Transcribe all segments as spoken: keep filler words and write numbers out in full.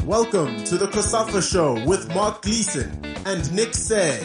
Welcome to the COSAFA Show with Mark Gleeson and Nick Said.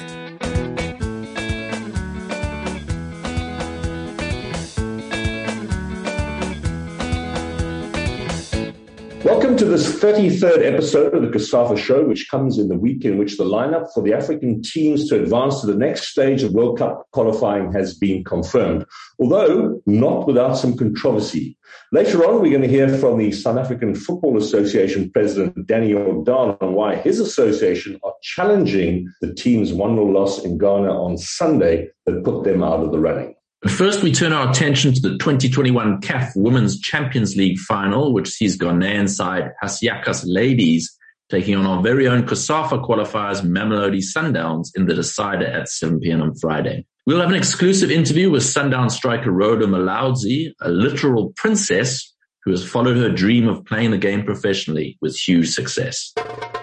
Welcome to this thirty-third episode of the COSAFA Show, which comes in the week in which the lineup for the African teams to advance to the next stage of World Cup qualifying has been confirmed, although not without some controversy. Later on, we're going to hear from the South African Football Association President Danny Jordaan on why his association are challenging the team's one nil loss in Ghana on Sunday that put them out of the running. First, we turn our attention to the twenty twenty-one C A F Women's Champions League final, which sees Ghanaian side Hasiakas Ladies taking on our very own COSAFA qualifiers Mamelodi Sundowns in the decider at seven p.m. on Friday. We'll have an exclusive interview with Sundown striker Rhoda Malaudzi, a literal princess who has followed her dream of playing the game professionally with huge success.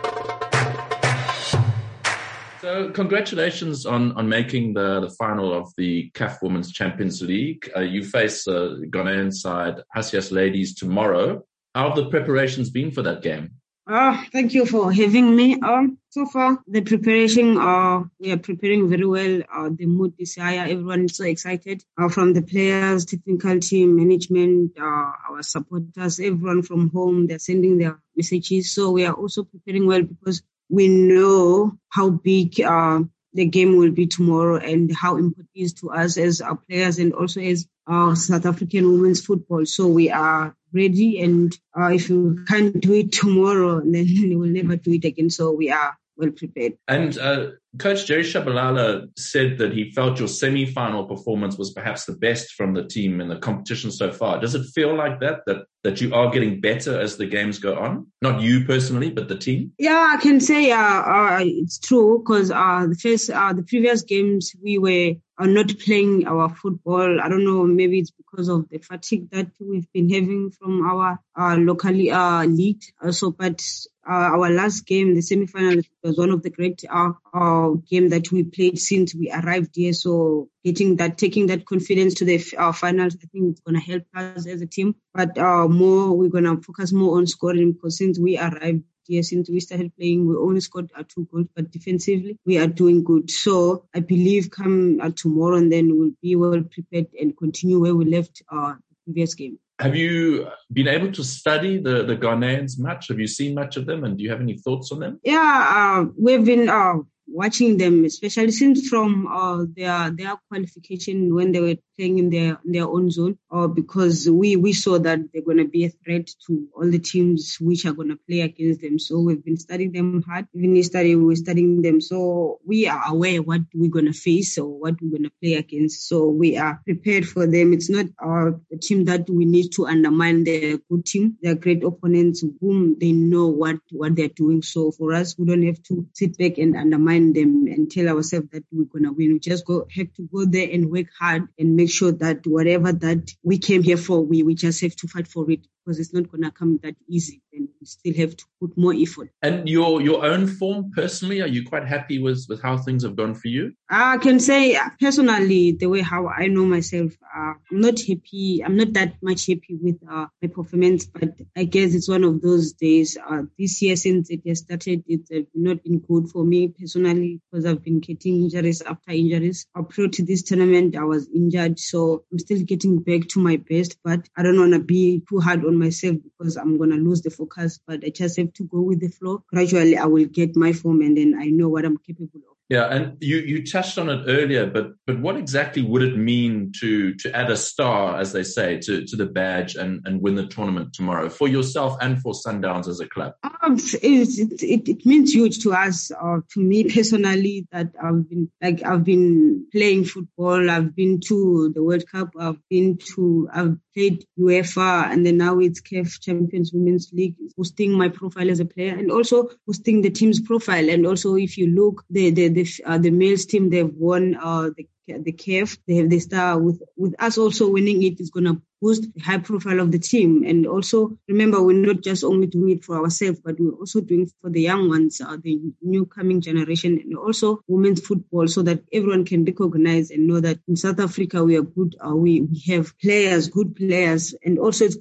So congratulations on, on making the, the final of the C A F Women's Champions League. Uh, you face uh, Ghanaian side Hasiakas Ladies tomorrow. How have the preparations been for that game? Uh, thank you for having me. Um, so far, the preparation, uh, we are preparing very well. Uh, the mood is high. Everyone is so excited. Uh, from the players, technical team, management, uh, our supporters, everyone from home, they're sending their messages. So we are also preparing well because we know how big uh, the game will be tomorrow and how important it is to us as our players and also as our South African women's football. So we are ready, and uh, if we can't do it tomorrow, then we will never do it again. So we are well prepared. And uh, Coach Jerry Shabalala said that he felt your semi-final performance was perhaps the best from the team in the competition so far. Does it feel like that, that that you are getting better as the games go on? Not you personally, but the team? Yeah, I can say uh, uh, it's true because uh, the first, uh, the previous games we were are not playing our football. I don't know, maybe it's because of the fatigue that we've been having from our uh, locally uh, league. Also, but uh, our last game, the semi-final, was one of the great uh, uh, game that we played since we arrived here. So getting that, taking that confidence to the uh, finals, I think it's going to help us as a team. But uh, more, we're going to focus more on scoring because since we arrived here, since we started playing, we only scored uh, two goals, but defensively, we are doing good. So I believe come uh, tomorrow and then we'll be well prepared and continue where we left uh, the previous game. Have you been able to study the, the Ghanaians much? Have you seen much of them? And do you have any thoughts on them? Yeah, uh, we've been uh, watching them, especially since from uh, their their qualification when they were playing in their in their own zone, or uh, because we, we saw that they're going to be a threat to all the teams which are going to play against them. So we've been studying them hard. Even yesterday we were studying them. So we are aware what we're going to face or what we're going to play against. So we are prepared for them. It's not uh, a team that we need to undermine. They're a good team. They're great opponents whom they know what, what they're doing. So for us, we don't have to sit back and undermine them and tell ourselves that we're going to win. We just go have to go there and work hard and make sure that whatever that we came here for, we, we just have to fight for it because it's not going to come that easy. And we still have to put more effort. And your your own form personally, are you quite happy with, with how things have gone for you? I can say personally, the way how I know myself, uh, I'm not happy. I'm not that much happy with uh, my performance, but I guess it's one of those days. Uh, this year, since it has started, it's uh, not been good for me personally because I've been getting injuries after injuries. Up to this tournament, I was injured, so I'm still getting back to my best, but I don't want to be too hard on myself because I'm going to lose the focus, but I just have to go with the flow. Gradually, I will get my form and then I know what I'm capable of. Yeah, and you, you touched on it earlier, but but what exactly would it mean to to add a star, as they say, to, to the badge and, and win the tournament tomorrow for yourself and for Sundowns as a club? Um, it, it, it means huge to us, uh, to me personally, that I've been like I've been playing football. I've been to the World Cup. I've been to I've played UEFA, and then now it's C A F Champions Women's League, boosting my profile as a player and also boosting the team's profile. And also, if you look, the the The, uh, the males team, they've won uh, the the C A F. They have the star with with us also winning it is going to boost the high profile of the team. And also remember, we're not just only doing it for ourselves, but we're also doing it for the young ones, uh, the new coming generation, and also women's football, so that everyone can recognize and know that in South Africa we are good. Uh, we we have players, good players, and also it's going to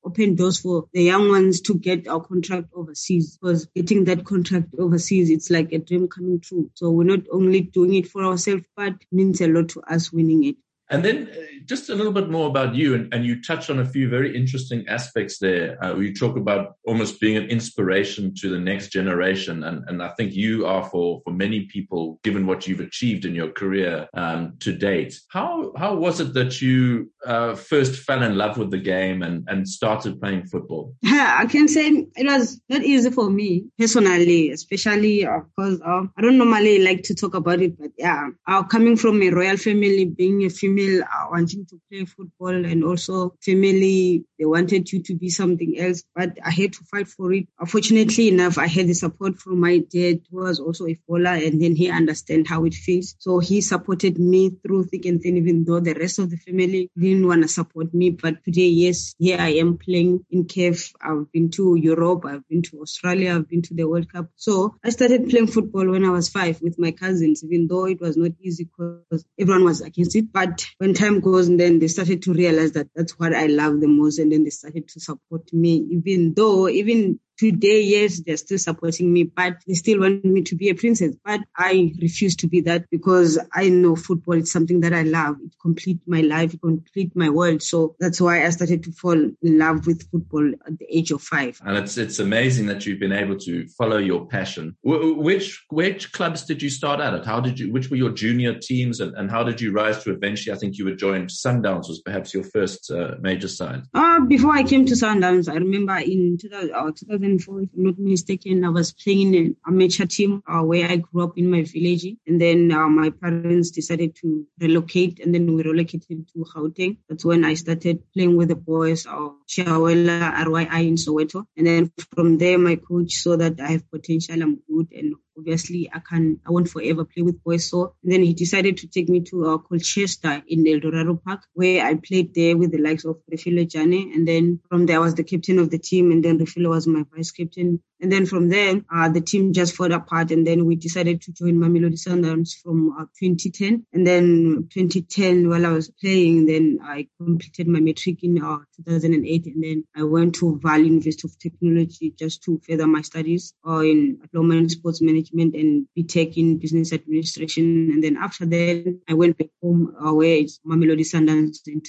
opened doors for the young ones to get our contract overseas, because getting that contract overseas, it's like a dream coming true. So we're not only doing it for ourselves, but it means a lot to us winning it. And then uh, just a little bit more about you, and, and you touched on a few very interesting aspects there. Uh, you talk about almost being an inspiration to the next generation, and, and I think you are for, for many people, given what you've achieved in your career um, to date. How how was it that you uh, first fell in love with the game and, and started playing football? I can say it was not easy for me personally, especially because uh, I don't normally like to talk about it, but yeah, uh, coming from a royal family, being a female, Uh, wanting to play football, and also family, they wanted you to be something else, but I had to fight for it. Unfortunately enough, I had the support from my dad, who was also a bowler, and then he understand how it feels. So he supported me through thick and thin, even though the rest of the family didn't want to support me. But today, yes, here I am playing in C A F. I've been to Europe, I've been to Australia, I've been to the World Cup. So I started playing football when I was five with my cousins, even though it was not easy because everyone was against it. But when time goes, and then they started to realize that that's what I love the most, and then they started to support me, even though, even today, yes, they're still supporting me, but they still want me to be a princess. But I refuse to be that, because I know football is something that I love. It completes my life, it completes my world. So that's why I started to fall in love with football at the age of five. And it's it's amazing that you've been able to follow your passion. W- which which clubs did you start out at? How did you? Which were your junior teams, and, and how did you rise to eventually? I think you would join Sundowns, was perhaps your first uh, major side. Uh, before I came to Sundowns, I remember in two thousand, uh, two thousand four, if I'm not mistaken, I was playing in an amateur team uh, where I grew up in my village. And then uh, my parents decided to relocate, and then we relocated to Gauteng. That's when I started playing with the boys of Shawela R Y I in Soweto. And then from there, my coach saw that I have potential, I'm good, and obviously I can, I won't forever play with boys. So then he decided to take me to uh, Colchester in El Dorado Park, where I played there with the likes of Refilo Jane. And then from there, I was the captain of the team, and then Refilo was my vice captain. And then from there, uh, the team just fell apart, and then we decided to join Mamelodi Sundowns from uh, twenty ten. And then twenty ten, while I was playing, then I completed my matric in uh, two thousand eight, and then I went to Vaal University of Technology just to further my studies uh, in diploma in sports management and B Tech in business administration. And then after that, I went back home uh, where it's Mamelodi Sundowns in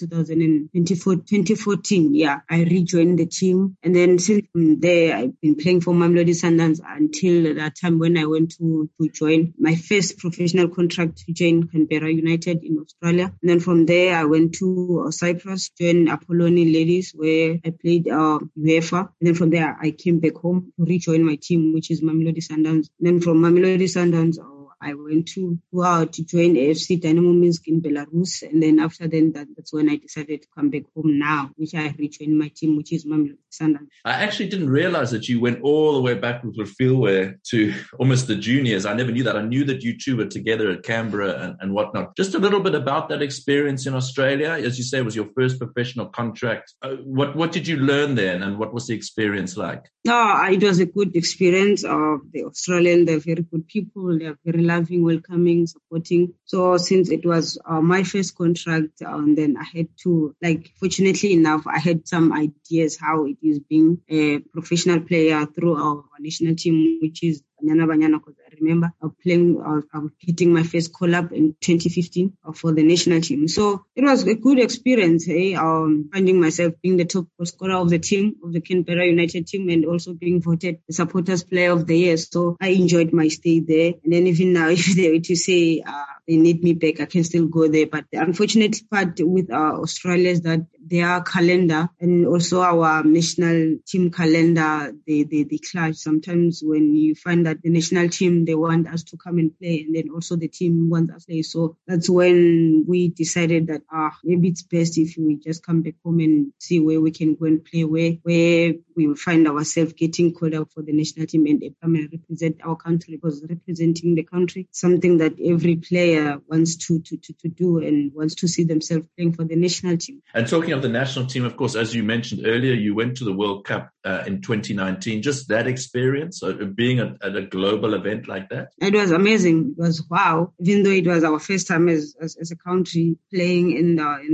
twenty fourteen. Yeah, I rejoined the team, and then since there, I've been playing for Mamelodi Sundowns until that time when I went to, to join my first professional contract to join Canberra United in Australia. And then from there, I went to uh, Cyprus, joined Apolloni Ladies, where I played uh, UEFA. And then from there, I came back home to rejoin my team, which is Mamelodi Sundowns. And then from Mamelodi Sundowns, uh, I went to wow, to join A F C Dynamo Minsk in Belarus. And then after then, that, that's when I decided to come back home now, which I rejoined my team, which is Mamelodi Sundowns. I actually didn't realize that you went all the way back with Refilwe to almost the juniors. I never knew that. I knew that you two were together at Canberra and, and whatnot. Just a little bit about that experience in Australia. As you say, it was your first professional contract. Uh, what, what did you learn then, and what was the experience like? Oh, it was a good experience. Uh, the Australians, they're very good people. They're very loving, welcoming, supporting. So since it was uh, my first contract, uh, and then I had to, like, fortunately enough, I had some ideas how it is being a professional player through our national team, which is Banyana Banyana, because I remember I was playing, I was hitting my first call-up in twenty fifteen for the national team. So it was a good experience, eh? um, finding myself being the top scorer of the team, of the Canberra United team, and also being voted the supporters player of the year. So I enjoyed my stay there. And then even now, if they were to say uh, they need me back, I can still go there. But the unfortunate part with uh, Australia is that their calendar and also our national team calendar, they, they, they clash. Sometimes when you find that the national team, they want us to come and play, and then also the team wants us to play. So that's when we decided that ah, maybe it's best if we just come back home and see where we can go and play, where, where we will find ourselves getting called up for the national team and come and represent our country, because representing the country is something that every player wants to, to, to, to do and wants to see themselves playing for the national team. And talking of the national team, of course, as you mentioned earlier, you went to the World Cup uh, in twenty nineteen. Just that experience of being at, at a global event like that? It was amazing. It was wow. Even though it was our first time as as, as a country playing in the in the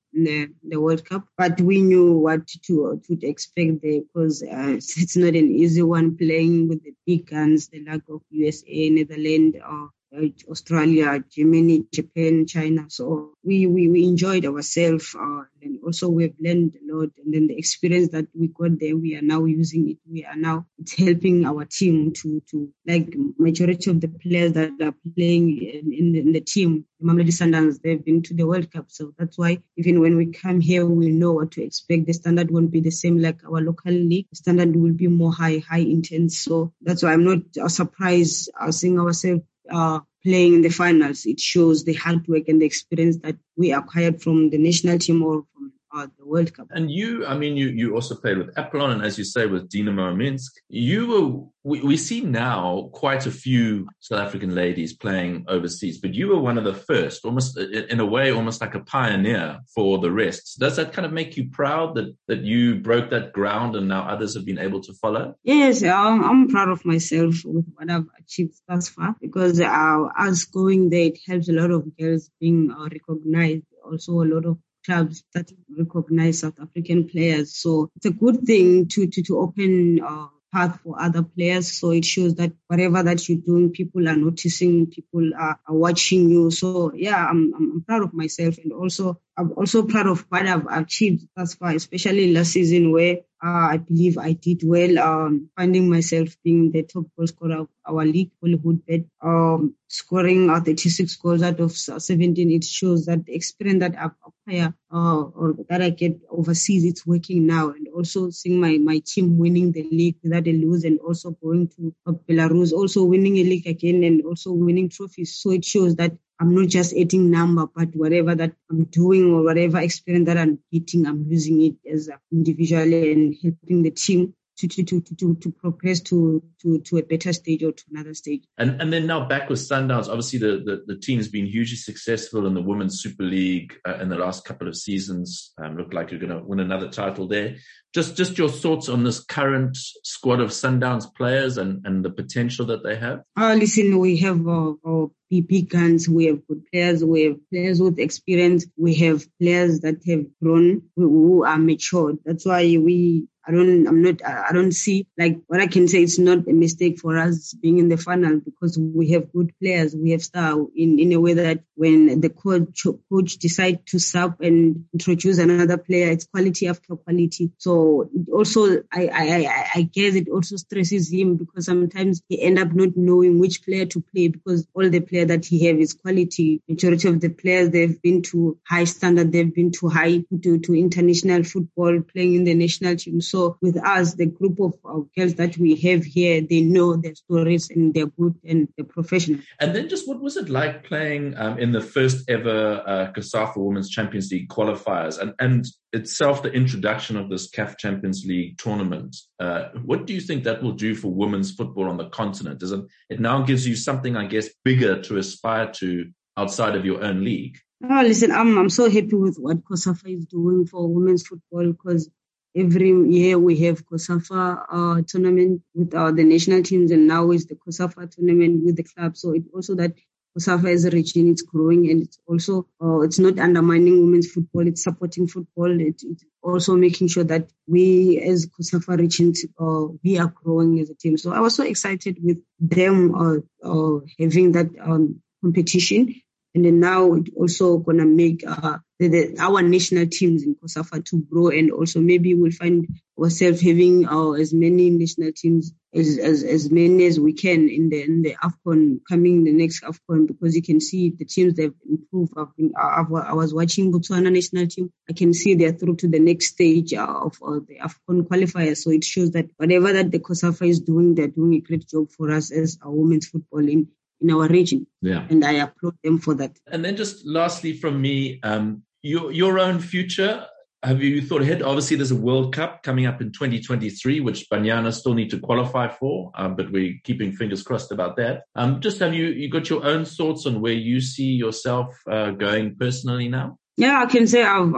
in the, the World Cup. But we knew what to to expect there, because uh, it's not an easy one playing with the big guns, the like of U S A, Netherlands, or uh, Australia, Germany, Japan, China. So we, we, we enjoyed ourselves, uh, and also we've learned a lot. And then the experience that we got there, we are now using it. We are now, it's helping our team to, to like majority of the players that are playing in, in, the, in the team, the Mamelodi Sundowns, they've been to the World Cup. So that's why even when we come here, we know what to expect. The standard won't be the same like our local league. The standard will be more high, high intense. So that's why I'm not uh, surprised uh, seeing ourselves uh, playing in the finals. It shows the hard work and the experience that we acquired from the national team or from uh, the World Cup. And you, I mean, you, you also played with Apollon and, as you say, with Dinamo Minsk. You were, we, we see now quite a few South African ladies playing overseas, but you were one of the first, almost in a way, almost like a pioneer for the rest. Does that kind of make you proud that, that you broke that ground and now others have been able to follow? Yes, I'm, I'm proud of myself with what I've achieved thus far, because uh, us going there, it helps a lot of girls being uh, recognized. Also, a lot of clubs that recognize South African players. So it's a good thing to to, to open uh, path for other players. So it shows that whatever that you're doing, people are noticing, people are, are watching you. So yeah, I'm, I'm proud of myself, and also I'm also proud of what I've achieved thus far, especially last season where uh, I believe I did well, um, finding myself being the top goal scorer of our league, Hollywoodbet, um, scoring uh, thirty-six goals out of seventeen. It shows that the experience that I've acquired uh, or that I get overseas, it's working now. And also seeing my, my team winning the league without a lose, and also going to uh, Belarus, also winning a league again, and also winning trophies. So it shows that I'm not just eating number, but whatever that I'm doing or whatever experience that I'm getting, I'm using it as an individual and helping the team to to to to, to progress to, to to a better stage or to another stage. And and then now back with Sundowns, obviously the, the, the team's been hugely successful in the Women's Super League uh, in the last couple of seasons. Um, look like you're going to win another title there. Just just your thoughts on this current squad of Sundowns players and, and the potential that they have? Uh, listen, we have uh, uh, big guns, we have good players, we have players with experience, we have players that have grown, who are matured. That's why we I don't, I'm not, I don't see, like, what I can say, it's not a mistake for us being in the final, because we have good players. We have star in, in a way that when the coach, coach decide to sub and introduce another player, it's quality after quality. So it also, I, I, I, I guess it also stresses him, because sometimes he end up not knowing which player to play, because all the player that he have is quality. Majority of the players, they've been to high standard, they've been to high, to, to international football, playing in the national team. So with us, the group of, of girls that we have here, they know their stories and they're good and they're professional. And then just what was it like playing um, in the first ever uh, COSAFA Women's Champions League qualifiers, and, and itself the introduction of this C A F Champions League tournament? Uh, what do you think that will do for women's football on the continent? Does it, it now gives you something, I guess, bigger to aspire to outside of your own league? Oh, listen, I'm I'm so happy with what COSAFA is doing for women's football, because every year we have COSAFA uh, tournament with uh, the national teams, and now is the COSAFA tournament with the club. So it also that COSAFA as a region, it's growing, and it's also uh, it's not undermining women's football. It's supporting football. It, it's also making sure that we as COSAFA regions uh, we are growing as a team. So I was so excited with them uh, uh, having that um, competition. And then now it's also going to make uh, the, the, our national teams in COSAFA to grow, and also maybe we'll find ourselves having uh, as many national teams as, as as many as we can in the in the AFCON, coming the next AFCON, because you can see the teams they've improved. I've been, I've, I was watching Botswana national team. I can see they're through to the next stage uh, of uh, the AFCON qualifiers. So it shows that whatever that the COSAFA is doing, they're doing a great job for us as a women's football in. in our region. Yeah. And I applaud them for that. And then just lastly from me, um, your, your own future, have you thought ahead? Obviously there's a World Cup coming up in twenty twenty-three, which Banyana still need to qualify for, um, but we're keeping fingers crossed about that. Um, just have you, you got your own thoughts on where you see yourself uh, going personally now? Yeah, I can say I've, I've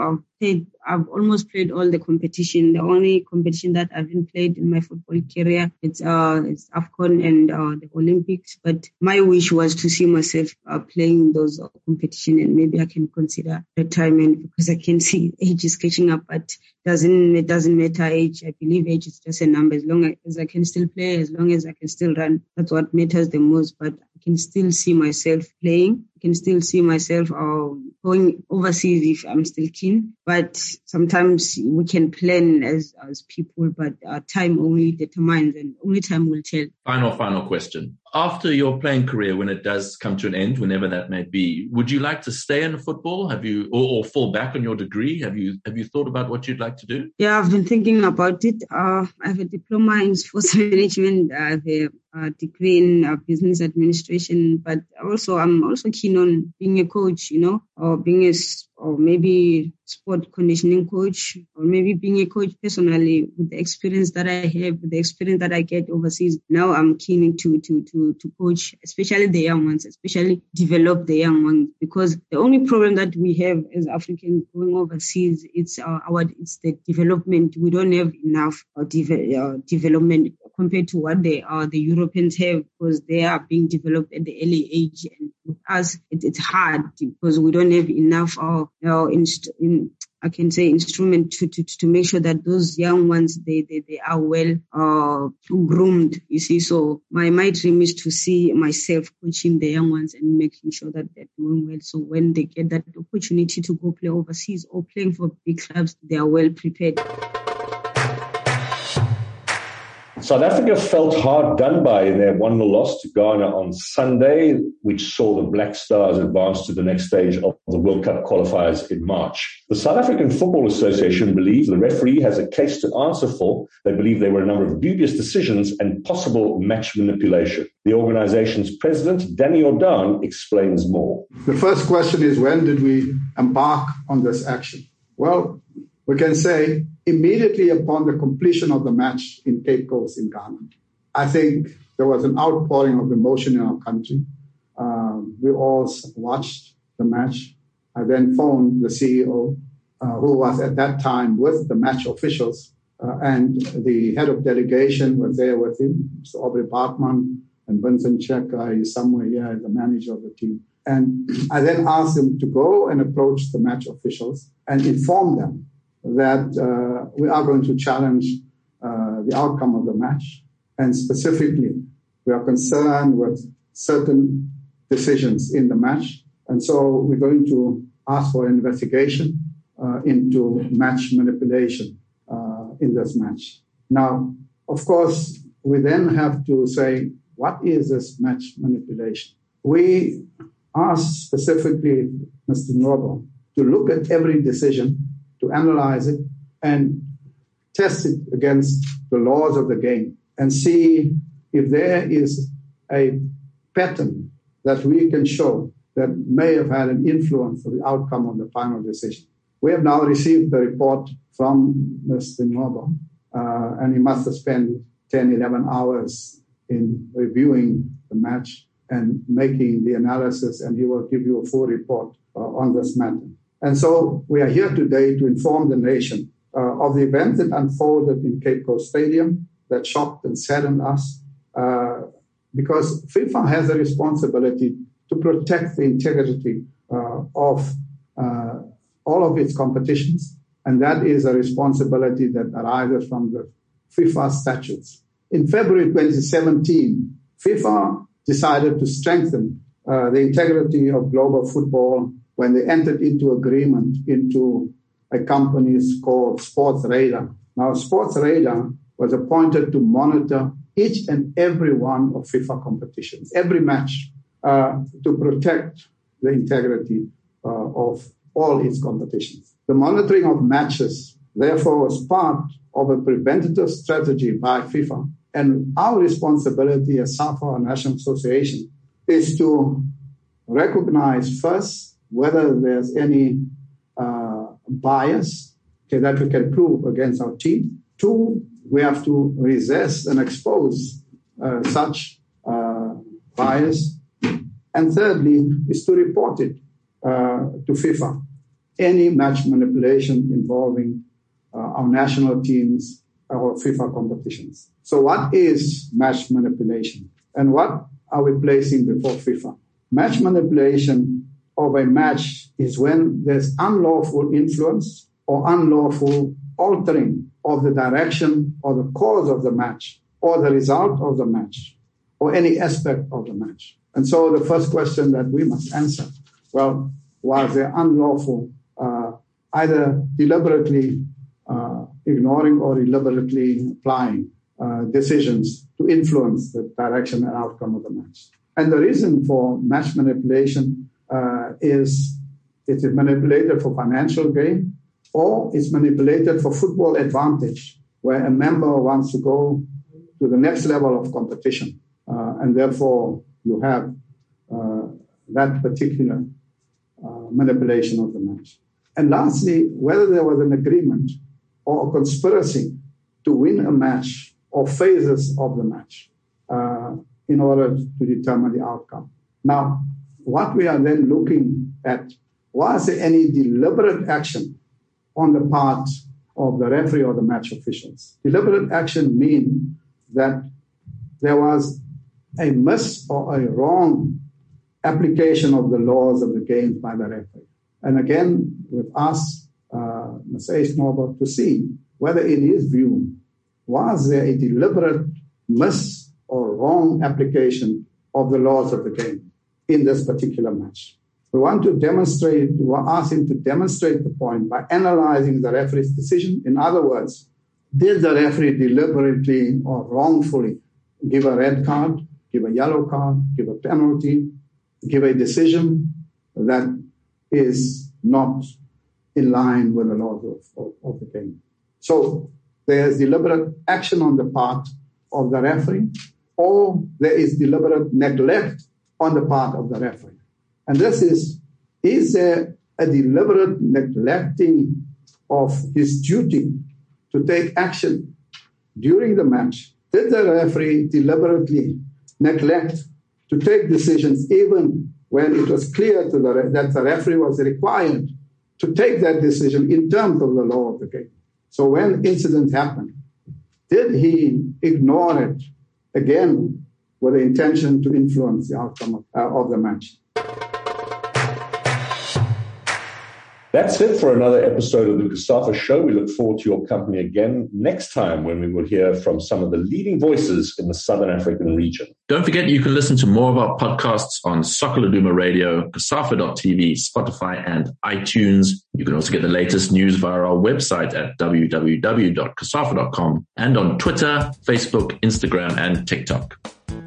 played, I've almost played all the competition. The only competition that I haven't played in my football career, it's uh, it's AFCON and uh, the Olympics. But my wish was to see myself uh, playing those uh, competition, and maybe I can consider retirement because I can see age is catching up. But doesn't it doesn't matter age. I believe age is just a number. As long as I can still play, as long as I can still run, that's what matters the most. But I can still see myself playing. I can still see myself uh, going overseas if I'm still keen. But sometimes we can plan as as people, but uh, time only determines, and only time will tell. Final, final question. After your playing career, when it does come to an end, whenever that may be, would you like to stay in football? Have you, or, or fall back on your degree? Have you, have you thought about what you'd like to do? Yeah, I've been thinking about it. Uh, I have a diploma in sports management. I have a, a degree in uh, business administration, but also I'm also keen on being a coach, you know, or being a, or maybe sport conditioning coach, or maybe being a coach personally with the experience that I have, with the experience that I get overseas. Now I'm keen to, to, to, to coach, especially the young ones, especially develop the young ones, because the only problem that we have as Africans going overseas, it's uh, our, it's the development. We don't have enough uh, de- uh, development compared to what they are, the Europeans have, because they are being developed at the early age. And with us, it, it's hard because we don't have enough uh, uh, inst- in, I can say instrument to, to, to make sure that those young ones, they, they, they are well uh, groomed, you see. So my, my dream is to see myself coaching the young ones and making sure that they're doing well. So when they get that opportunity to go play overseas or playing for big clubs, they are well prepared. South Africa felt hard done by in their one nil loss to Ghana on Sunday, which saw the Black Stars advance to the next stage of the World Cup qualifiers in March. The South African Football Association believes the referee has a case to answer for. They believe there were a number of dubious decisions and possible match manipulation. The organization's president, Danny Ordan, explains more. The first question is, when did we embark on this action? Well, we can say immediately upon the completion of the match in Cape Coast in Ghana. I think there was an outpouring of emotion in our country. Um, we all watched the match. I then phoned the C E O, uh, who was at that time with the match officials, uh, and the head of delegation was there with him, Mister Aubrey Bartman, and Vincent Checker is somewhere here, the manager of the team. And I then asked them to go and approach the match officials and inform them that uh, we are going to challenge uh, the outcome of the match. And specifically, we are concerned with certain decisions in the match. And so we're going to ask for an investigation uh, into match manipulation uh, in this match. Now, of course, we then have to say, what is this match manipulation? We asked specifically Mister Norbo to look at every decision, to analyze it and test it against the laws of the game and see if there is a pattern that we can show that may have had an influence on the outcome of the final decision. We have now received the report from Mister Norbo, uh, and he must have spent ten, eleven hours in reviewing the match and making the analysis, and he will give you a full report uh, on this matter. And so we are here today to inform the nation uh, of the event that unfolded in Cape Coast Stadium that shocked and saddened us, uh, because FIFA has a responsibility to protect the integrity uh, of uh, all of its competitions, and that is a responsibility that arises from the FIFA statutes. In February twenty seventeen, FIFA decided to strengthen uh, the integrity of global football when they entered into agreement into a company called Sports Radar. Now, Sports Radar was appointed to monitor each and every one of FIFA competitions, every match, uh, to protect the integrity uh, of all its competitions. The monitoring of matches, therefore, was part of a preventative strategy by FIFA. And our responsibility as SAFA, National Association, is to recognize first whether there's any uh, bias okay, that we can prove against our team. Two, we have to resist and expose uh, such uh, bias. And thirdly, is to report it uh, to FIFA. any match manipulation involving uh, our national teams or FIFA competitions. So what is match manipulation? And what are we placing before FIFA? Match manipulation of a match is when there's unlawful influence or unlawful altering of the direction or the cause of the match or the result of the match or any aspect of the match. And so the first question that we must answer, well, was there unlawful, uh, either deliberately uh, ignoring or deliberately applying uh, decisions to influence the direction and outcome of the match? And the reason for match manipulation uh, is it is manipulated for financial gain, or it's manipulated for football advantage, where a member wants to go to the next level of competition. Uh, and therefore, you have uh, that particular uh, manipulation of the match. And lastly, whether there was an agreement or a conspiracy to win a match or phases of the match uh, in order to determine the outcome. Now, what we are then looking at, was there any deliberate action on the part of the referee or the match officials? Deliberate action means that there was a miss or a wrong application of the laws of the game by the referee. And again, with us, uh, Mister Eisnauber, to see whether in his view, was there a deliberate miss or wrong application of the laws of the game in this particular match. We want to demonstrate, we ask him to demonstrate the point by analyzing the referee's decision. In other words, did the referee deliberately or wrongfully give a red card, give a yellow card, give a penalty, give a decision that is not in line with the laws of, of, of the game? So there's deliberate action on the part of the referee, or there is deliberate neglect on the part of the referee. And this is, is there a deliberate neglecting of his duty to take action during the match? Did the referee deliberately neglect to take decisions even when it was clear to the, that the referee was required to take that decision in terms of the law of the game? So when incident happened, did he ignore it, again, with the intention to influence the outcome of, uh, of the match? That's it for another episode of the COSAFA Show. We look forward to your company again next time, when we will hear from some of the leading voices in the Southern African region. Don't forget, you can listen to more of our podcasts on Soccer Laduma Radio, COSAFA dot T V, Spotify, and iTunes. You can also get the latest news via our website at w w w dot cosafa dot com and on Twitter, Facebook, Instagram, and TikTok.